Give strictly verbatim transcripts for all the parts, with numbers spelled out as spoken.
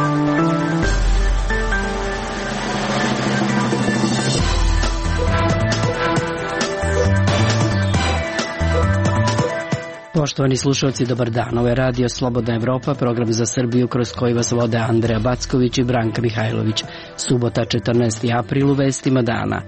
Poštovani slušalci, dobar dan. Ovo je Radio Slobodna Evropa, program za Srbiju kroz koji vas vode Andreja Backović i Branka Mihajlović. Subota, četrnaesti april, u vestima dana.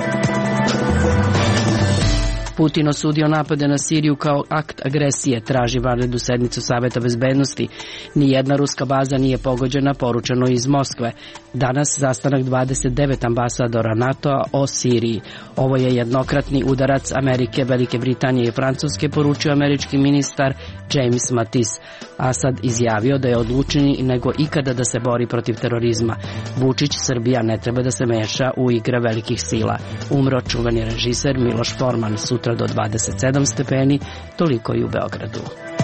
Putin osudio napade na Siriju kao akt agresije, traži vanrednu sednicu Saveta bezbednosti. Nijedna ruska baza nije pogođena, poručeno iz Moskve. Danas sastanak dvadeset devet ambasadora NATO-a o Siriji. Ovo je jednokratni udarac Amerike, Velike Britanije i Francuske, poručio američki ministar James Mattis. Asad izjavio da je odlučniji nego ikada da se bori protiv terorizma. Vučić, Srbija ne treba da se meša u igre velikih sila. Umro čuveni režiser Miloš Forman. Sutra do dvadeset sedam stepeni, toliko i u Beogradu.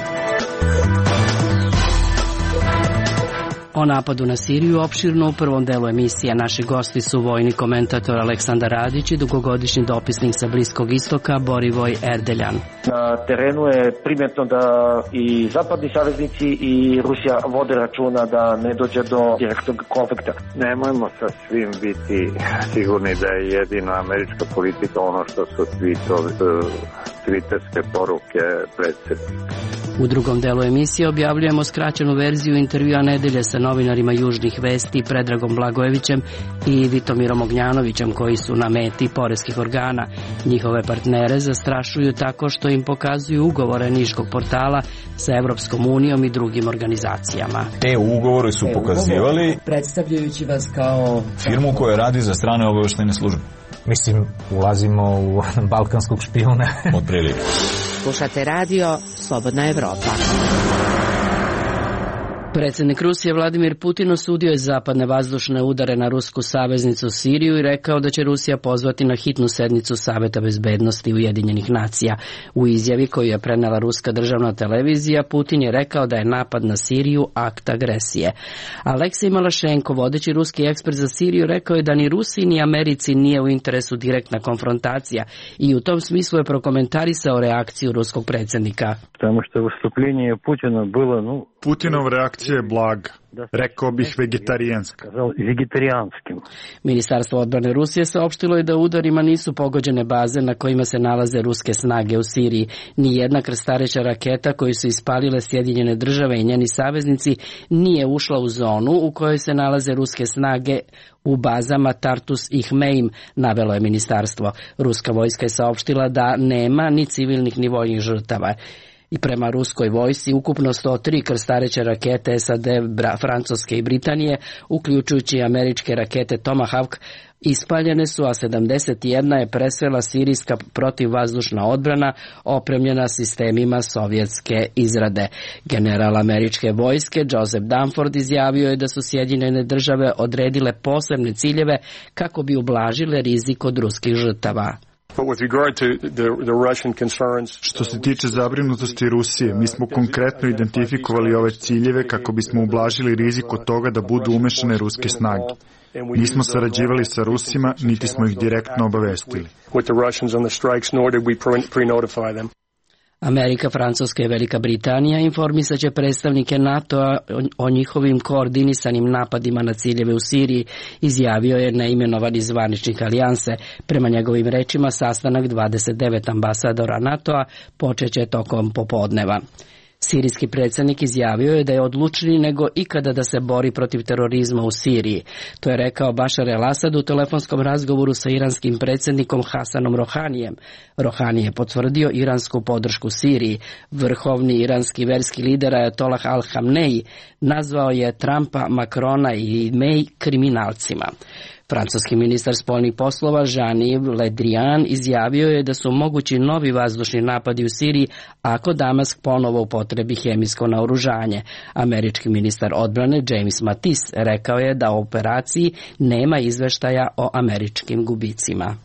O napadu na Siriju opširno u prvom delu emisije. Naši gosti su vojni komentator Aleksandar Radić i dugogodišnji dopisnik sa Bliskog istoka Borivoj Erdeljan. Na terenu je primetno da i zapadni saveznici i Rusija vode računa da ne dođe do direktnog konflikta. Nemojmo sa svim biti sigurni da je jedino američka politika ono što su twitterske poruke predsjednika. U drugom delu emisije objavljujemo skraćenu verziju intervjua nedelje sa novinarima Južnih vesti Predragom Blagojevićem i Vitomirom Ognjanovićem, koji su na meti poreskih organa. Njihove partnere zastrašuju tako što im pokazuju ugovore niškog portala sa Evropskom unijom i drugim organizacijama. Te ugovore su pokazivali predstavljajući vas kao firmu koja radi za strane obaveštajne službe. Mislim, ulazimo u balkanskog špijuna. Od prilike. Slušate radio Slobodna Evropa. Predsjednik Rusije Vladimir Putin osudio je zapadne vazdušne udare na rusku saveznicu Siriju i rekao da će Rusija pozvati na hitnu sednicu Saveta bezbednosti Ujedinjenih nacija. U izjavi koju je prenela ruska državna televizija, Putin je rekao da je napad na Siriju akt agresije. Aleksej Malašenko, vodeći ruski ekspert za Siriju, rekao je da ni Rusiji ni Americi nije u interesu direktna konfrontacija i u tom smislu je prokomentarisao reakciju ruskog predsjednika. Потому что выступление Путина было, ну, Putinov reakcija je blaga, rekao bih vegetarijanska. Vegetarijanskim. Ministarstvo odbrane Rusije saopštilo je da udarima nisu pogođene baze na kojima se nalaze ruske snage u Siriji. Ni jedna krstareća raketa koju su ispalile Sjedinjene države i njeni saveznici nije ušla u zonu u kojoj se nalaze ruske snage u bazama Tartus i Hmeim, navelo je ministarstvo. Ruska vojska je saopštila da nema ni civilnih ni vojnih žrtava. I prema ruskoj vojsci ukupno sto tri krstareće rakete S A D, Francuske i Britanije, uključujući američke rakete Tomahawk, ispaljene su, a sedamdeset jedna je presvela sirijska protivvazdušna odbrana opremljena sistemima sovjetske izrade. General američke vojske Joseph Dunford izjavio je da su Sjedinjene države odredile posebne ciljeve kako bi ublažile rizik od ruskih žrtava. Što se tiče zabrinutosti Rusije, mi smo konkretno identifikovali ove ciljeve kako bismo ublažili rizik od toga da budu umešane ruske snage. Nismo sarađivali sa Rusima, niti smo ih direktno obavestili. Amerika, Francuska i Velika Britanija informisat će predstavnike NATO-a o njihovim koordinisanim napadima na ciljeve u Siriji, izjavio je neimenovani zvaničnik alijanse. Prema njegovim rečima, sastanak dvadeset devet ambasadora NATO-a počeće tokom popodneva. Sirijski predsjednik izjavio je da je odlučniji nego ikada da se bori protiv terorizma u Siriji. To je rekao Bašar el-Asad u telefonskom razgovoru sa iranskim predsjednikom Hasanom Rohanijem. Rohani je potvrdio iransku podršku Siriji. Vrhovni iranski verski lider Ajatolah al-Hamneji nazvao je Trumpa, Macrona i May kriminalcima. Francuski ministar spoljnih poslova Jean-Yves Le Drian izjavio je da su mogući novi vazdušni napadi u Siriji ako Damask ponovo upotrebi hemijsko naoružanje. Američki ministar odbrane James Mattis rekao je da o operaciji nema izveštaja o američkim gubicima.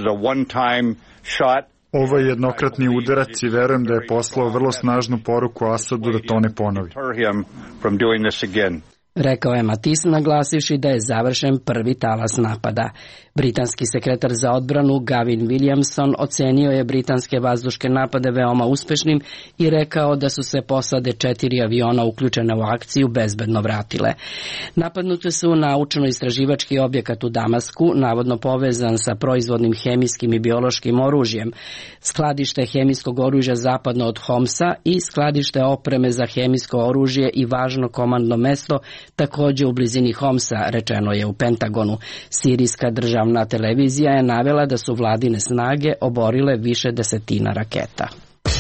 Ovo je jednokratni udarac i verujem da je poslao vrlo snažnu poruku Asadu da to ne ponovi. rekao je Mattis, naglasivši da je završen prvi talas napada. Britanski sekretar za odbranu Gavin Williamson ocenio je britanske vazduške napade veoma uspešnim i rekao da su se posade četiri aviona uključene u akciju bezbedno vratile. Napadnuti su naučno-istraživački objekat u Damasku, navodno povezan sa proizvodnim hemijskim i biološkim oružjem, skladište hemijskog oružja zapadno od Homsa i skladište opreme za hemijsko oružje i važno komandno mesto takođe u blizini Homsa, rečeno je u Pentagonu. Sirijska državna televizija je navela da su vladine snage oborile više desetina raketa.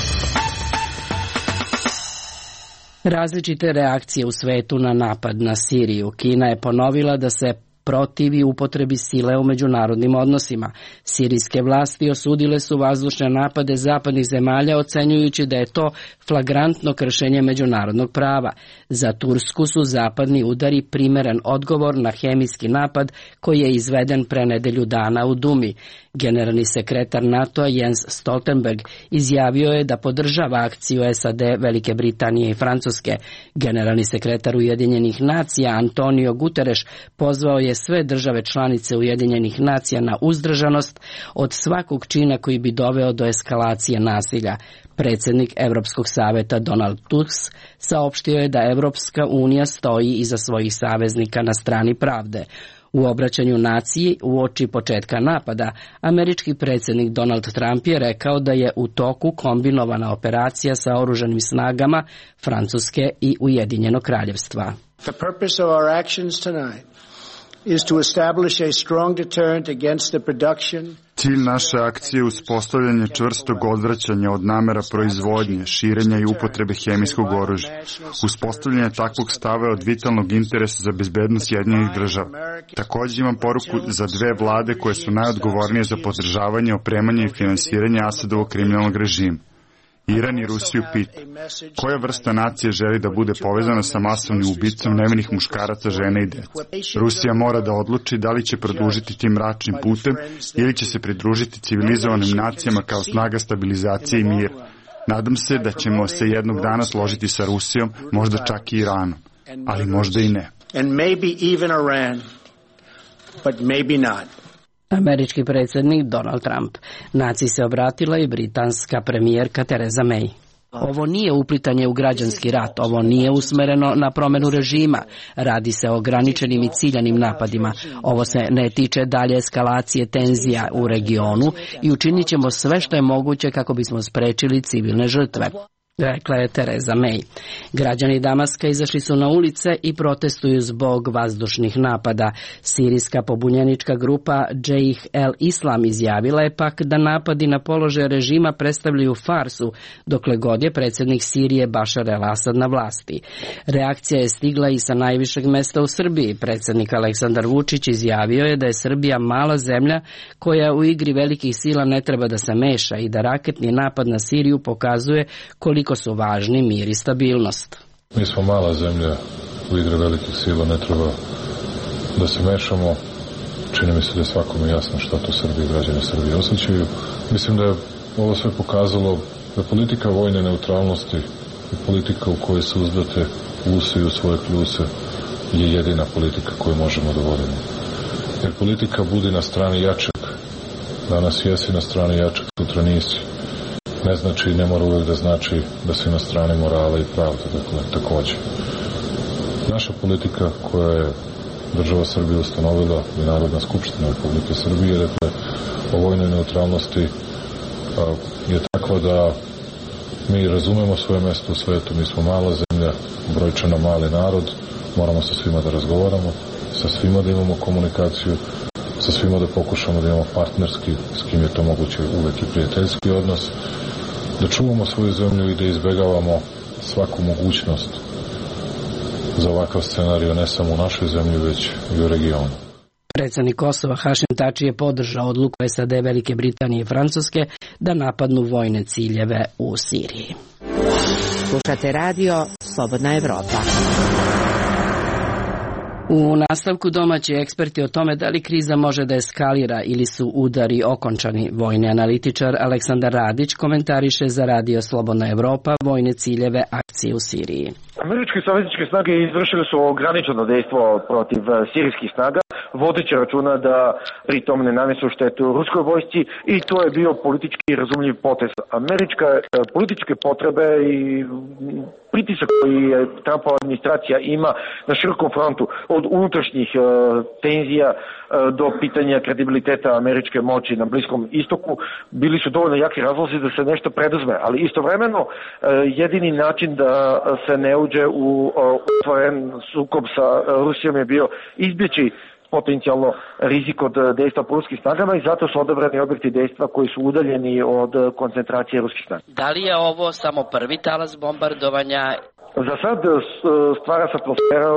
Različite reakcije u svetu na napad na Siriju. Kina je ponovila da se protivi upotrebi sile u međunarodnim odnosima. Sirijske vlasti osudile su vazdušne napade zapadnih zemalja, ocenjujući da je to flagrantno kršenje međunarodnog prava. Za Tursku su zapadni udari primeren odgovor na hemijski napad koji je izveden pre nedelju dana u Dumi. Generalni sekretar NATO-a Jens Stoltenberg izjavio je da podržava akciju S A D, Velike Britanije i Francuske. Generalni sekretar Ujedinjenih nacija Antonio Guterres pozvao je sve države članice Ujedinjenih nacija na uzdržanost od svakog čina koji bi doveo do eskalacije nasilja. Predsjednik Evropskog saveta Donald Tusk saopštio je da Evropska unija stoji iza svojih saveznika na strani pravde. U obraćanju naciji uoči početka napada, američki predsjednik Donald Trump je rekao da je u toku kombinovana operacija sa oružanim snagama Francuske i Ujedinjenog kraljevstva. The purpose of our actions tonight is to establish a strong deterrent against the production. Cilj naše akcije je uspostavljanje čvrstog odvraćanja od namera proizvodnje, širenja i upotrebe hemijskog oružja. Uspostavljanje takvog stava je od vitalnog interesa za bezbednost Sjedinjenih država. Također imam poruku za dve vlade koje su najodgovornije za podržavanje, opremanje i finansiranje Asadovog kriminalnog režima. Iran i Rusiju pita koja vrsta nacije želi da bude povezana sa masovnim ubicom nevinih muškaraca, žena i dece. Rusija mora da odluči da li će produžiti tim mračnim putem ili će se pridružiti civilizovanim nacijama kao snaga stabilizacije i mira. Nadam se da ćemo se jednog dana složiti sa Rusijom, možda čak i Iranom, ali možda i ne. And maybe even Iran, but maybe not. Američki predsjednik Donald Trump. Naciji se obratila i britanska premijerka Theresa May. Ovo nije uplitanje u građanski rat, ovo nije usmereno na promenu režima, radi se o ograničenim i ciljanim napadima. Ovo se ne tiče dalje eskalacije tenzija u regionu i učinit ćemo sve što je moguće kako bismo sprečili civilne žrtve, rekla je Theresa May. Građani Damaska izašli su na ulice i protestuju zbog vazdušnih napada. Sirijska pobunjenička grupa Džejih el Islam izjavila je pak da napadi na položaje režima predstavljaju farsu, dokle god je predsjednik Sirije Bašar el Asad na vlasti. Reakcija je stigla i sa najvišeg mesta u Srbiji. Predsjednik Aleksandar Vučić izjavio je da je Srbija mala zemlja koja u igri velikih sila ne treba da se meša i da raketni napad na Siriju pokazuje koliko su važni mir i stabilnost. Mi smo mala zemlja u igri velikih sila, ne treba da se mešamo. Čini mi se da je svakome jasno šta to Srbi i građani Srbije osjećaju. Mislim da je ovo sve pokazalo da politika vojne neutralnosti i politika u kojoj se uzdate usi u svoje kljuse je jedina politika koju možemo da vodimo. Jer politika budi na strani jačeg. Danas jesi na strani jačeg, sutra nisi. Ne znači i ne mora uvijek da znači da si na strani morala i pravda, dakle, također. Naša politika koja je država Srbije ustanovila i Narodna skupština Republike Srbije, dakle, o vojnoj neutralnosti a, je takva da mi razumemo svoje mjesto u svetu, mi smo mala zemlja, brojčano mali narod, moramo sa svima da razgovaramo, sa svima da imamo komunikaciju, sa svima da pokušamo da imamo partnerski, s kim je to moguće uvek i prijateljski odnos, da čuvamo svoju zemlju i da izbegavamo svaku mogućnost za ovakav scenarij, ne samo u našoj zemlji, već i u regionu. Predsjednik Kosova Hašim Tači je podržao odluku S A D, Velike Britanije i Francuske da napadnu vojne ciljeve u Siriji. Slušate radio Slobodna Evropa. U nastavku domaći eksperti o tome da li kriza može da eskalira ili su udari okončani. Vojni analitičar Aleksandar Radić komentariše za Radio Slobodna Evropa vojne ciljeve akcije u Siriji. Američke savezničke snage izvršile su ograničeno dejstvo protiv sirijskih snaga, vodeći računa da pri tom ne nanesu štetu ruskoj vojsci i to je bio politički razumljiv potez. Američka političke potrebe i pritisak koji Trumpova administracija ima na širokom frontu od unutrašnjih uh, tenzija uh, do pitanja kredibiliteta američke moći na Bliskom istoku bili su dovoljno jaki razlozi da se nešto preduzme, ali istovremeno uh, jedini način da se ne uđe u uh, otvoren sukob sa uh, Rusijom je bio izbjeći potencijalno rizik od dejstva po ruskim snagama i zato su odabrani objekti dejstva koji su udaljeni od koncentracije ruskih snaga. Da li je ovo samo prvi talas bombardovanja? Za sad stvara se atmosfera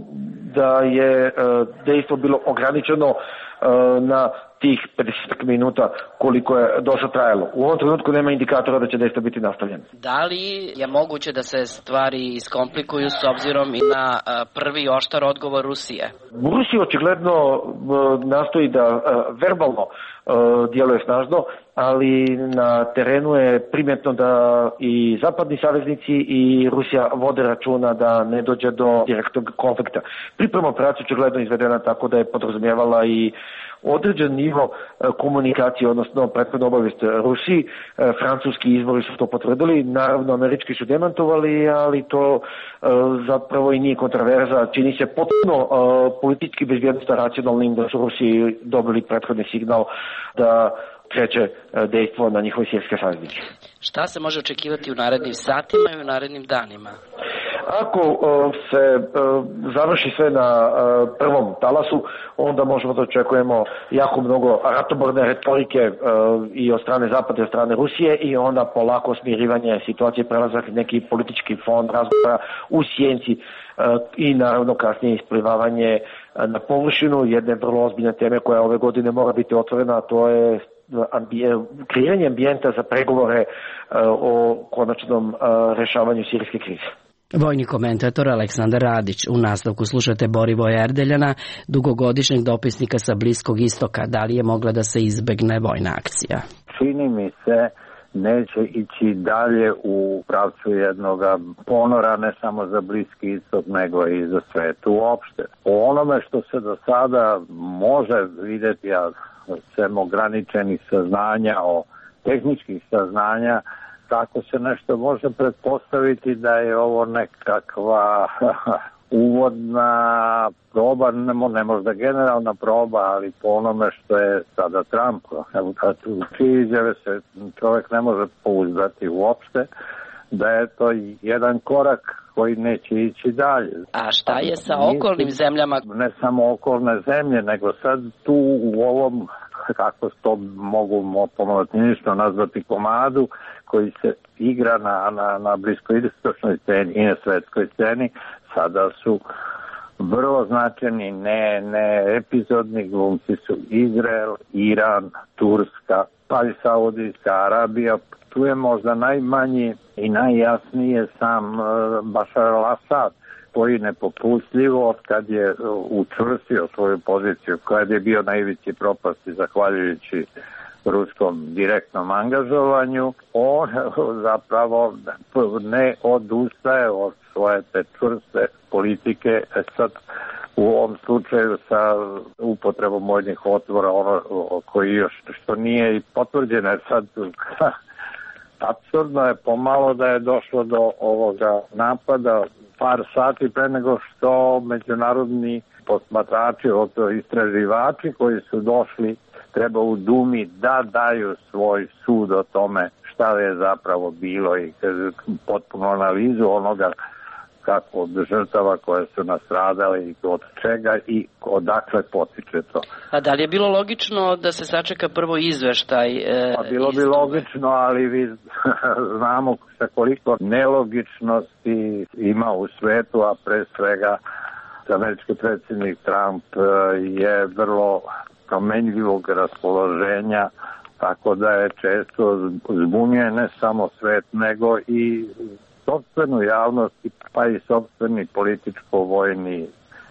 da je dejstvo bilo ograničeno na tih pedeset minuta koliko je do sad trajalo. U ovom trenutku nema indikatora da će dejstvo biti nastavljeno. Da li je moguće da se stvari iskomplikuju s obzirom i na prvi oštar odgovor Rusije? Rusija očigledno nastoji da verbalno djeluje snažno, ali na terenu je primjetno da i zapadni saveznici i Rusija vode računa da ne dođe do direktnog konflikta. Priprema operacija očigledno izvedena tako da je podrazumijevala i određen nivo komunikacije, odnosno prethodna obavijest Rusiji. Francuski izvori su to potvrdili, naravno američki su demantovali, ali to zapravo i nije kontraverza. Čini se potpuno politički bezbjednosno racionalnim da su Rusiji dobili prethodni signal da kreće dejstvo na njihove sirijske saveznike. Šta se može očekivati u narednim satima i u narednim danima? Ako uh, se uh, završi sve na uh, prvom talasu, onda možemo da očekujemo jako mnogo ratoborne retorike uh, i od strane Zapada i od strane Rusije i onda polako smirivanje situacije, prelazak neki politički fond razgovora u sjenci uh, i naravno kasnije isplivavanje uh, na površinu jedne vrlo ozbiljne teme koja ove godine mora biti otvorena, a to je ambije, kreiranje ambijenta za pregovore uh, o konačnom uh, rešavanju sirijske krize. Vojni komentator Aleksandar Radić. U nastavku slušate Borivoja Erdeljana, dugogodišnjeg dopisnika sa Bliskog istoka. Da li je mogla da se izbegne vojna akcija? Čini mi se neće ići dalje u pravcu jednog ponora ne samo za Bliski istok nego i za svet uopšte. O onome što se do sada može vidjeti, a sem ograničenih saznanja, o tehničkih saznanja, tako se nešto može pretpostaviti da je ovo nekakva uvodna proba, ne, ne možda generalna proba, ali po onome što je sada Trump. U čije izjave se čovjek ne može pouzdati uopšte, da je to jedan korak koji neće ići dalje. A šta je sa okolnim zemljama? Ne samo okolne zemlje, nego sad tu u ovom, kako to mogu pomaločnično nazvati, komadu koji se igra na, na, na bliskoistočnoj sceni i na svetskoj sceni, sada su vrlo značajni, ne, ne epizodni glumci su Izrael, Iran, Turska, pa i Saudijska Arabija. Tu je možda najmanji i najjasnije sam Bašar al-Asad, koji nepopustljivo kad je učvrstio svoju poziciju, kad je bio na ivici propasti zahvaljujući ruskom direktnom angažovanju, on zapravo ne odustaje od svoje te čvrste politike. Sad u ovom slučaju sa upotrebom vojnih otvora, ono koji još što nije i potvrđeno, sad apsurdno je pomalo da je došlo do ovoga napada par sati pre nego što međunarodni posmatrači, odnosno istraživači koji su došli, treba u Dumi da daju svoj sud o tome šta je zapravo bilo i potpuno analizu onoga kako od žrtava koje su nastradale i od čega i odakle potiče to. A da li je bilo logično da se sačeka prvo izveštaj? E, pa bilo bi logično, ali vi znamo sa koliko nelogičnosti ima u svetu, a pre svega američki predsjednik Trump je vrlo promenljivog raspoloženja, tako da je često zbunjuje ne samo svet, nego i sopstvenu javnost, pa i sopstveni političko-vojni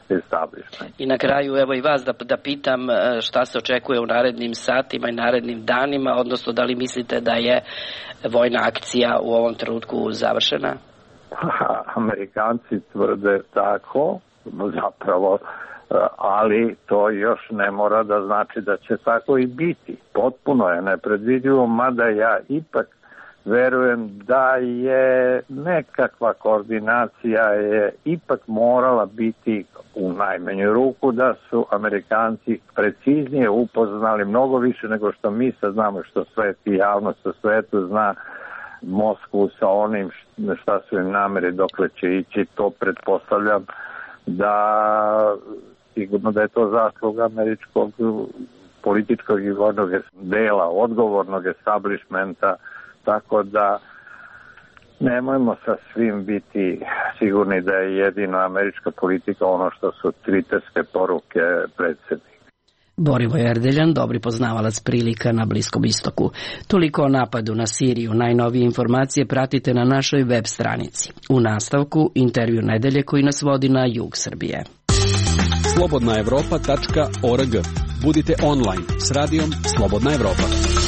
establishment. I na kraju, evo i vas da, da pitam šta se očekuje u narednim satima i narednim danima, odnosno da li mislite da je vojna akcija u ovom trenutku završena? Amerikanci tvrde tako, zapravo, ali to još ne mora da znači da će tako i biti. Potpuno je nepredvidivo, mada ja ipak verujem da je nekakva koordinacija je ipak morala biti u najmanju ruku, da su Amerikanci preciznije upoznali mnogo više nego što mi sad znamo, što svet i javnost u svetu zna Moskvu sa onim šta su im namere, dokle će ići. To pretpostavljam da sigurno da je to zasluga američkog političkog i vojnog dela, odgovornog establishmenta, tako da nemojmo sa svim biti sigurni da je jedino američka politika ono što su twitterske poruke predsjednika. Borivoj Erdeljan, dobri poznavalac prilika na Bliskom istoku. Toliko o napadu na Siriju. Najnovije informacije pratite na našoj web stranici. U nastavku intervju nedelje koji nas vodi na jug Srbije. slobodna evropa tačka org. Budite online s radijom Slobodna Evropa.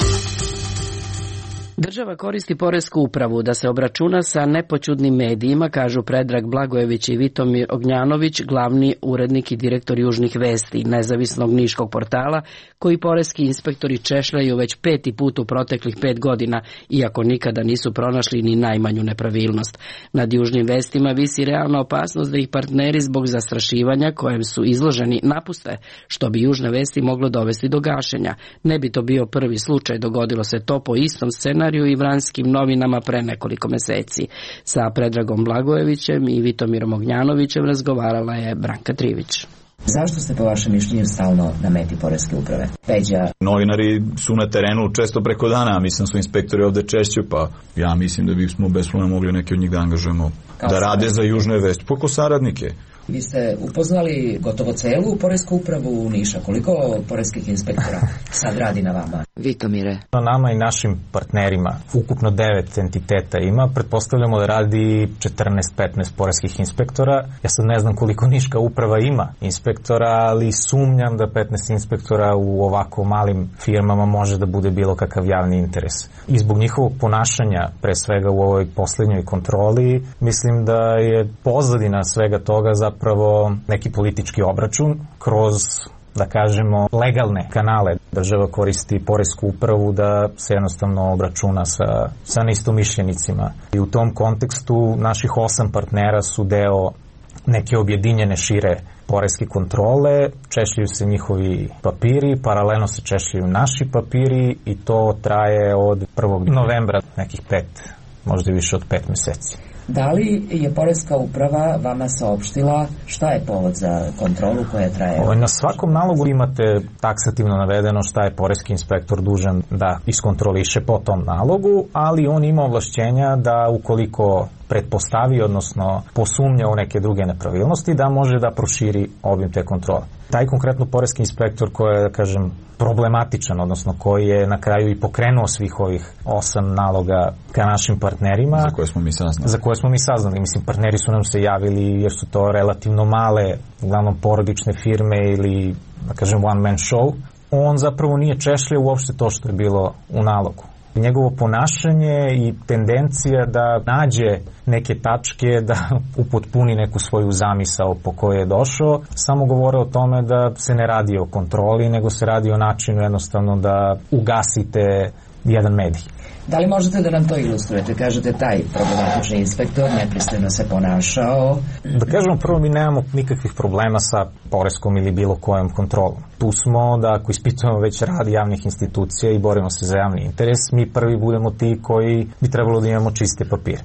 Država koristi poresku upravu da se obračuna sa nepoćudnim medijima, kažu Predrag Blagojević i Vitomir Ognjanović, glavni urednik i direktor Južnih vesti, nezavisnog niškog portala, koji poreski inspektori češljaju već peti put u proteklih pet godina, iako nikada nisu pronašli ni najmanju nepravilnost. Nad Južnim vestima visi realna opasnost da ih partneri zbog zastrašivanja kojem su izloženi napuste, što bi Južne vesti moglo dovesti do gašenja. Ne bi to bio prvi slučaj, dogodilo se to po istom scenariju i Vranskim novinama pre nekoliko meseci. Sa Predragom Blagojevićem i Vitomirom Ognjanovićem razgovarala je Branka Trivić. Zašto ste po vašem mišljenju stalno na meti poreske uprave? Peđa. Novinari su na terenu često preko dana, a mislim su inspektori ovde češće, pa ja mislim da bismo beslovno mogli neke od njih da angažujemo Kao da rade za Južne vesti, poko saradnike. Vi ste upoznali gotovo celu poresku upravu u Niša. Koliko poreskih inspektora sad radi na vama? Vitomire. Na nama i našim partnerima ukupno devet entiteta ima. Pretpostavljamo da radi četrnaest petnaest poreskih inspektora. Ja sad ne znam koliko Niška uprava ima inspektora, ali sumnjam da petnaest inspektora u ovako malim firmama može da bude bilo kakav javni interes. I zbog njihovog ponašanja, pre svega u ovoj poslednjoj kontroli, mislim da je pozadina svega toga za zapravo neki politički obračun kroz, da kažemo, legalne kanale. Država koristi poresku upravu da se jednostavno obračuna sa, sa neistomišljenicima. I u tom kontekstu naših osam partnera su deo neke objedinjene šire poreske kontrole, češljaju se njihovi papiri, paralelno se češljaju naši papiri i to traje od prvog novembra, nekih pet, možda i više od pet meseci. Da li je poreska uprava vama saopštila šta je povod za kontrolu koja traje? Na svakom nalogu imate taksativno navedeno šta je poreski inspektor dužan da iskontroliše po tom nalogu, ali on ima ovlašćenja da ukoliko pretpostavi, odnosno posumnja u neke druge nepravilnosti, da može da proširi obim te kontrole. Taj konkretno poreski inspektor koji je, da kažem, problematičan, odnosno koji je na kraju i pokrenuo svih ovih osam naloga ka našim partnerima. Za koje smo mi saznali. Za koje smo mi saznali. Mislim, partneri su nam se javili jer su to relativno male, uglavnom porodične firme ili, da kažem, one man show. On zapravo nije češljao uopšte to što je bilo u nalogu. Njegovo ponašanje i tendencija da nađe neke tačke, da upotpuni neku svoju zamisao po kojoj je došao, samo govore o tome da se ne radi o kontroli, nego se radi o načinu jednostavno da ugasite jedan medij. Da li možete da nam to ilustrujete? Kažete, taj problematični inspektor nepristojno se ponašao. Da kažemo, prvo, mi nemamo nikakvih problema sa poreskom ili bilo kojom kontrolom. Tu smo da ako ispitujemo već rad javnih institucija i borimo se za javni interes, mi prvi budemo ti koji bi trebalo da imamo čiste papire.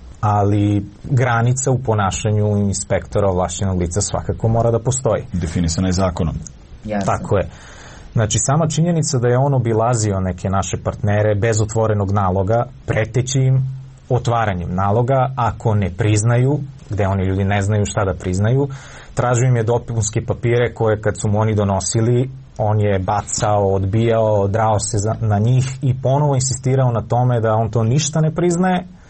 Ali granica u ponašanju inspektora ovlašćenog lica svakako mora da postoji. Definisana je zakonom. Jasno. Tako je. Znači, sama činjenica da je on obilazio neke naše partnere bez otvorenog naloga, preteći im otvaranjem naloga, ako ne priznaju, gde oni ljudi ne znaju šta da priznaju, tražio im je dopunske papire koje kad su mu oni donosili, on je bacao, odbijao, drao se za, na njih i ponovo insistirao na tome da on to ništa ne priznaje,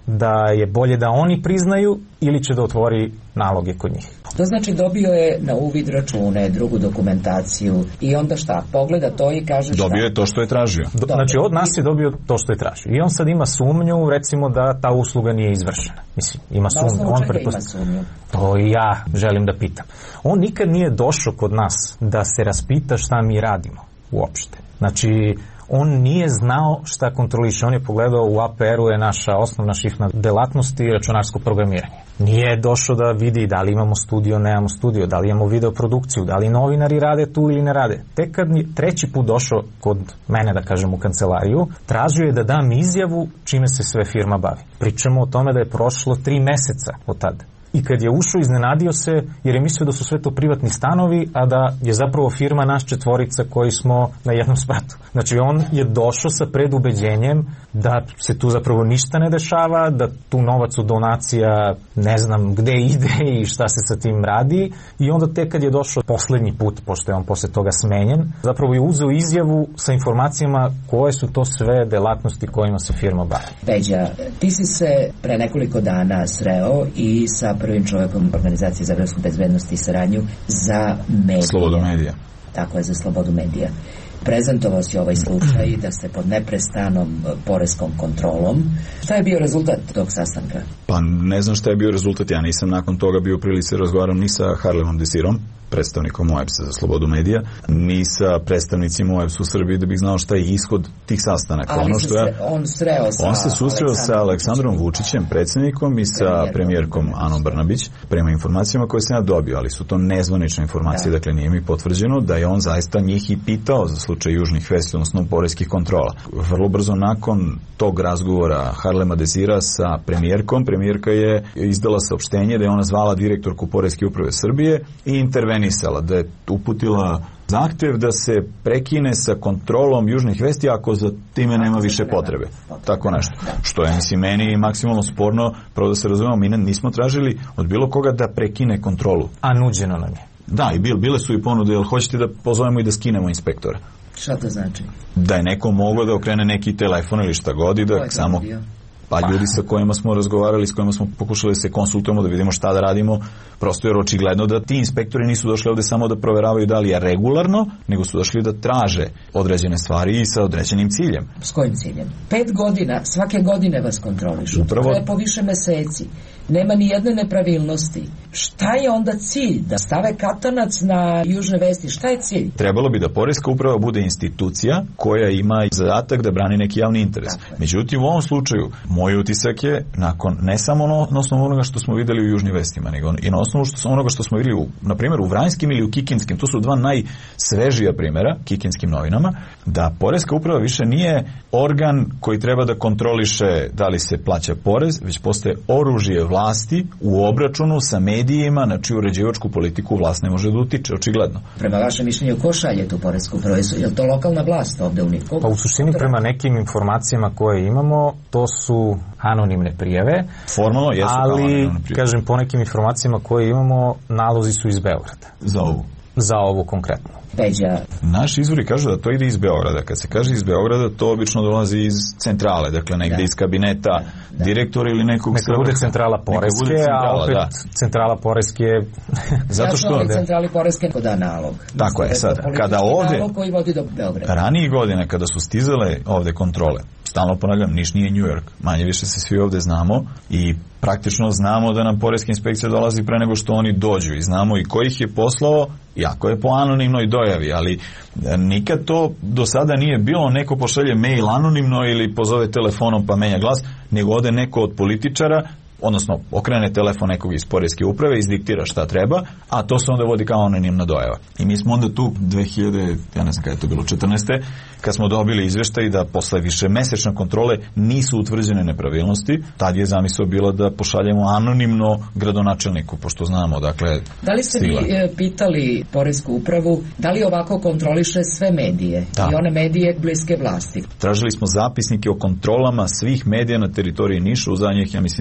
da je bolje da oni priznaju ili će da otvori naloge kod njih. To znači dobio je na uvid račune, drugu dokumentaciju i onda šta? Pogleda to i kaže šta? Dobio je to što je tražio. Do, znači od nas je dobio to što je tražio. I on sad ima sumnju, recimo da ta usluga nije izvršena. Mislim, ima sumnju. On ima sumnju? To i ja želim da pitam. On nikad nije došao kod nas da se raspita šta mi radimo uopšte. Znači, on nije znao šta kontroliše. On je pogledao u A P R-u je naša osnovna šifna delatnost i računarsko programiranje. Nije došao da vidi da li imamo studio, nemamo studio, da li imamo videoprodukciju, da li novinari rade tu ili ne rade. Tek kad mi treći put došao kod mene, da kažem, u kancelariju, tražio je da dam izjavu čime se sve firma bavi. Pričamo o tome da je prošlo tri meseca od tada. I kad je ušao, iznenadio se jer je mislio da su sve to privatni stanovi, a da je zapravo firma naš četvorica koji smo na jednom spratu. Znači on je došao sa predubeđenjem da se tu zapravo ništa ne dešava, da tu novac od donacija ne znam gde ide i šta se sa tim radi, i onda tek kad je došao poslednji put, pošto je on posle toga smenjen, zapravo je uzeo izjavu sa informacijama koje su to sve delatnosti kojima se firma bavi. Peđa, ti si se pre nekoliko dana sreo i sa prvim čovjekom Organizacije za evropsku bezbednost i saradnju za medije. Slobodu medija. Tako je, za slobodu medija. Prezentovao si ovaj slučaj da ste pod neprestanom poreskom kontrolom. Šta je bio rezultat tog sastanka? Pa ne znam šta je bio rezultat. Ja nisam nakon toga bio u prilici razgovaram ni sa Harlemom Desirom, predstavnikom O E B S-a za slobodu medija, ni sa predstavnicima O E B S-a u Srbiji da bih znao šta je ishod tih sastanaka. Ali ono što se ja, on sreo sa On se susreo sa Aleksandrom Vučićem, predsjednikom, i sa premijerkom Anom Brnabić, prema informacijama koje sam ja dobio, ali su to nezvanične informacije, da. Dakle nije mi potvrđeno da je on zaista njih i pitao za slučaj južnih vesti, odnosno poreskih kontrola. Vrlo brzo nakon tog razgovora Harlema Desira sa premijerkom, premijerka je izdala saopštenje da je ona zvala direktorku Poreske uprave Srbije i intervenisala, da je uputila zahtev da se prekine sa kontrolom južnih vesti ako za time nema više potrebe. Tako nešto. Što je, mislim, meni maksimalno sporno, pravo da se razumemo, mi nismo tražili od bilo koga da prekine kontrolu. A nuđeno nam je. Da, i bile su i ponude, jel hoćete da pozovemo i da skinemo inspektora? Šta to znači? Da je neko mogao da okrene neki telefon ili šta god i da samo... Pa ljudi sa kojima smo razgovarali, s kojima smo pokušali da se konsultujemo, da vidimo šta da radimo, prosto jer očigledno da ti inspektori nisu došli ovde samo da proveravaju da li je regularno, nego su došli da traže određene stvari i sa određenim ciljem. S kojim ciljem? Pet godina, svake godine vas kontrolišu. Upravo... To je po više meseci. Nema ni jedne nepravilnosti. Šta je onda cilj? Da stave katanac na južne vesti? Šta je cilj? Trebalo bi da Poreska uprava bude institucija koja ima zadatak da brani neki javni interes. Međutim, u ovom slučaju, moj utisak je, nakon ne samo no, na osnovu onoga što smo videli u južnim vestima, nego i na osnovu što, onoga što smo videli, u, na primjer, u Vranjskim ili u Kikinskim, to su dva najsvežija primjera, Kikinskim novinama, da Poreska uprava više nije organ koji treba da kontroliše da li se plaća porez, već postaje oružje vlasti u obračunu sa medijima na čiju uređivačku politiku vlast ne može da utiče, očigledno. Prema vašem mišljenju, ko šalje tu poresku upravu? Je li to lokalna vlast ovde u Niku? Pa u suštini, prema nekim informacijama koje imamo, to su anonimne prijave. Formalno jesu kao anonimne prijave. Ali, kažem, po nekim informacijama koje imamo, nalozi su iz Beograda. Za ovu? Za ovu konkretno. Peđa. Naši izvori kažu da to ide iz Beograda. Kad se kaže iz Beograda, to obično dolazi iz centrale, dakle negde da. iz kabineta da, da. direktora ili nekog... Neka bude centrala Poreske, bude centrala, a opet da. centrala Poreske... Zato što... Ja centrali Poreske da nalog. Tako je, sad, kada ovde... Nalog koji vodi do Beograda. Ranije godine, kada su stizale ovde kontrole, stalno ponavljam, Niš nije New York, manje više se svi ovde znamo i praktično znamo da nam Poreska inspekcija dolazi pre nego što oni dođu i znamo i ko ih je poslao, iako je po anonimnoj dojavi, ali nikad to do sada nije bilo, neko pošalje mail anonimno ili pozove telefonom pa menja glas, nego ode neko od političara, odnosno okrene telefon nekog iz Poreske uprave, izdiktira šta treba, a to se onda vodi kao anonimna dojava. I mi smo onda tu dve hiljade, ja ne znam kada je to bilo, četrnaeste kad smo dobili izveštaj da posle više mesečne kontrole nisu utvrđene nepravilnosti, tad je zamisao bila da pošaljemo anonimno gradonačelniku, pošto znamo, dakle... Da li ste stigla. vi e, pitali Poresku upravu, da li ovako kontroliše sve medije da. i one medije bliske vlasti? Tražili smo zapisnike o kontrolama svih medija na teritoriji Niša u zadnjih, ja mislim, pet godina.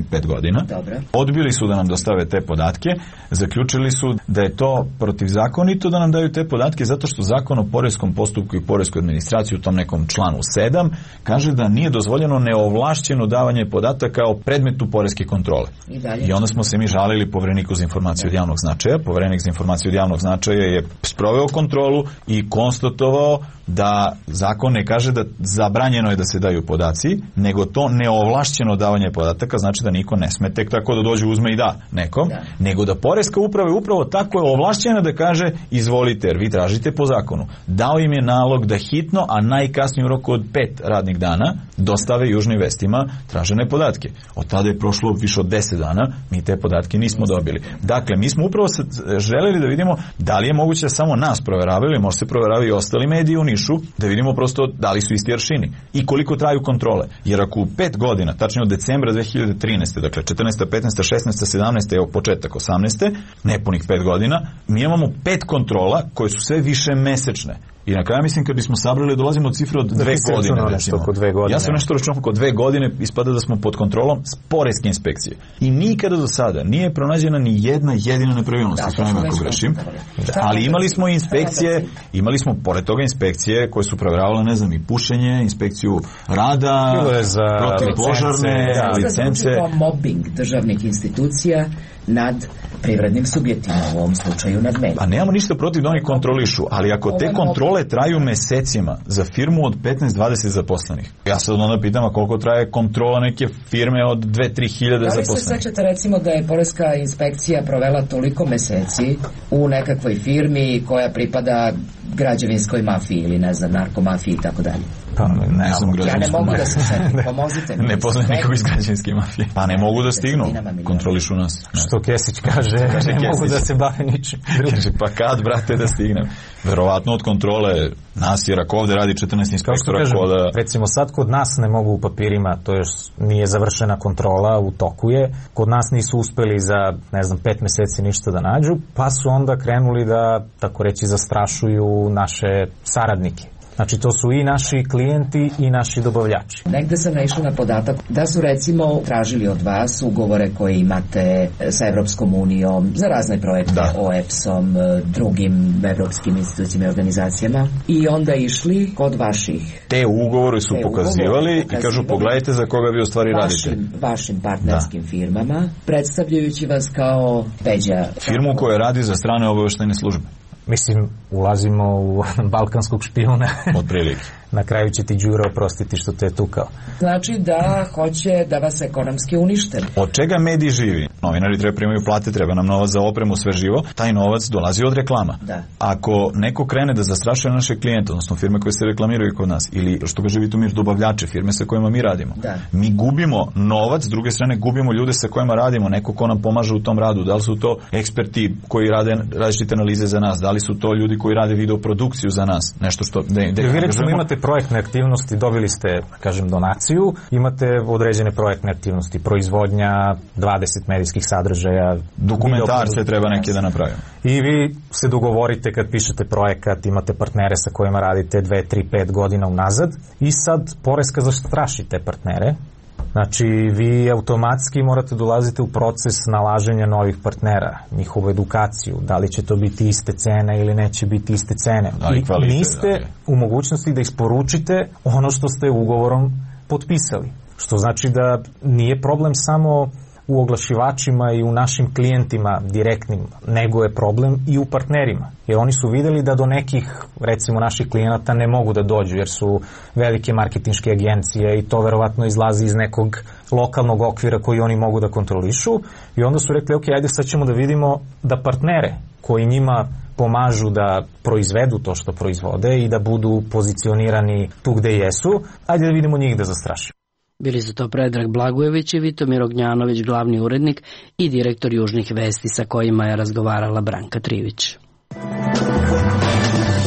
godina. Dobro. Odbili su da nam dostave te podatke, zaključili su da je to protivzakonito da nam daju te podatke zato što Zakon o poreskom postupku i poreskoj administraciji u tom nekom članu sedam kaže da nije dozvoljeno neovlašćeno davanje podataka o predmetu poreske kontrole. I, dalje. I onda smo se mi žalili Povereniku za informaciju od javnog značaja. Poverenik za informaciju od javnog značaja je sproveo kontrolu i konstatovao da zakon ne kaže da zabranjeno je da se daju podaci, nego to neovlašćeno davanje podataka, znači da niko ne sme tek tako da dođe, uzme i da nekom, da. nego da poreska uprava je upravo tako je ovlašćena da kaže izvolite, jer vi tražite po zakonu. Dao im je nalog da hitno, a najkasnije u roku od pet radnih dana dostave Južnim vestima tražene podatke. Od tada je prošlo više od deset dana, mi te podatke nismo dobili. Dakle, mi smo upravo želeli da vidimo da li je moguće da samo nas proveravaju, može se proveravaju i ostali mediji u Nišu, da vidimo prosto da li su isti aršini i koliko traju kontrole. Jer ako u pet godina, tačnije od decembra dve hiljade trinaeste, dakle četrnaesta, petnaesta, šesnaesta, sedamnaesta, evo početak osamnaeste, nepunih pet godina, mi imamo pet kontrola koje su sve više mesečne. I na kraju mislim kad bismo sabrali dolazimo od cifre od dve godine. Recimo. dve godine. Ja sam nešto računao oko dve godine, ispada da smo pod kontrolom poreske inspekcije. I nikada do sada nije pronađena ni jedna jedina nepravilnost. Da, pravim ako grešim. Da. Ali imali smo inspekcije, imali smo pored toga inspekcije koje su provjeravale, ne znam, i pušenje, inspekciju rada, protivpožarne, licence. Mobbing državnih institucija nad privrednim subjektima, u ovom slučaju nad meni. Pa nemamo ništa protiv da oni kontrolišu, ali ako te kontrole traju mesecima za firmu od petnaest do dvadeset zaposlenih. Ja sad onda pitam, a koliko traje kontrola neke firme od dve do tri hiljade zaposlenih? Da li se sećate recimo da je poreska inspekcija provela toliko meseci u nekakvoj firmi koja pripada građevinskoj mafiji ili ne znam, narkomafiji i tako dalje? Pa, ne, ne znam, ja ne mogu da se setim, pomozite mi. Ne poznajem nikog iz građevinske mafije. Pa ne mogu da stignu, kontrolišu nas. Ne. Što Kesić kaže, kaže ne mogu da se bave ničim. Kaže, pa kad, brate, da stignem? Verovatno od kontrole nas, jer ako ovde radi četrnaest inspektora kažem, koda... Recimo sad kod nas ne mogu u papirima, to još nije završena kontrola, u toku je, kod nas nisu uspeli za, ne znam, pet meseci ništa da nađu, pa su onda krenuli da, tako reći, zastrašuju naše saradnike. Znači, to su i naši klijenti i naši dobavljači. Negde sam naišla na podatak da su recimo tražili od vas ugovore koje imate sa Evropskom unijom za razne projekte, da. O E P S-om, drugim evropskim institucijama i organizacijama i onda išli kod vaših. Te ugovore su te pokazivali ugovore, i kažu pogledajte za koga vi u stvari vašim, radite. Vašim partnerskim da. firmama, predstavljajući vas kao Peđa. Firmu koja radi za strane obaveštajne službe. Mislim, ulazimo u balkanskog špijuna. Od prilike. Na kraju će ti Đuro oprostiti što te je tukao. Znači da hoće da vas ekonomski unište. Od čega mediji živi? Novinari treba primaju plate, treba nam novac za opremu, sve živo. Taj novac dolazi od reklama. Da. Ako neko krene da zastrašuje naše klijente, odnosno firme koje se reklamiraju kod nas, ili što ga živi tu mir dobavljače, firme sa kojima mi radimo, da. mi gubimo novac, s druge strane gubimo ljude sa kojima radimo, neko ko nam pomaže u tom radu. Da li su to eksperti koji rade različite analize za nas, da li su to ljudi koji rade videoprodukciju za nas, nešto što... De, de, vi recimo imate projektne aktivnosti, dobili ste, kažem, donaciju, imate određene projektne aktivnosti, proizvodnja dvadeset medijskih sadržaja, dokumentar se treba neke da napravimo. I vi se dogovorite kad pišete projekat, imate partnere sa kojima radite dve, tri, pet godina unazad i sad poreska zastraši te partnere. Znači, vi automatski morate dolaziti u proces nalaženja novih partnera, njihovu edukaciju, da li će to biti iste cene ili neće biti iste cene. I kvalitet, niste da. u mogućnosti da isporučite ono što ste ugovorom potpisali. Što znači da nije problem samo u oglašivačima i u našim klijentima direktnim, nego je problem i u partnerima. Jer oni su videli da do nekih, recimo, naših klijenata ne mogu da dođu, jer su velike marketinške agencije i to verovatno izlazi iz nekog lokalnog okvira koji oni mogu da kontrolišu. I onda su rekli, ok, ajde sad ćemo da vidimo da partnere koji njima pomažu da proizvedu to što proizvode i da budu pozicionirani tu gde jesu, ajde da vidimo njih da zastrašimo. Bili su to Predrag Blagojević i Vitomir Ognjanović, glavni urednik i direktor Južnih vesti, sa kojima je razgovarala Branka Trivić.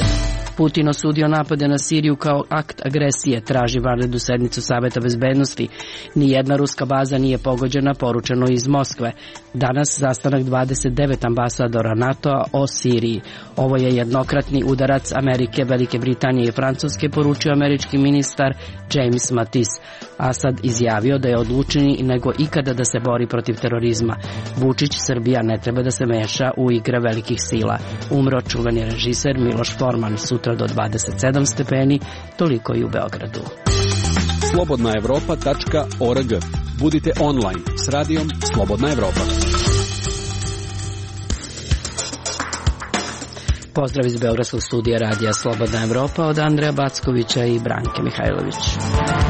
Putin osudio napade na Siriju kao akt agresije, traži vanrednu sednicu Saveta bezbednosti. Nijedna ruska baza nije pogođena, poručeno iz Moskve. Danas sastanak dvadeset devet ambasadora NATO-a o Siriji. Ovo je jednokratni udarac Amerike, Velike Britanije i Francuske, poručio američki ministar James Mattis. Asad izjavio da je odlučniji nego ikada da se bori protiv terorizma. Vučić, Srbija ne treba da se meša u igre velikih sila. Umro čuveni režiser Miloš Forman, sutra do dvadeset sedam stepeni, toliko i u Beogradu. slobodna evropa tačka org. Budite online s radijom Slobodna Evropa. Pozdrav iz Beogradskog studija radija Slobodna Evropa od Andreja Backovića i Branke Mihajlović.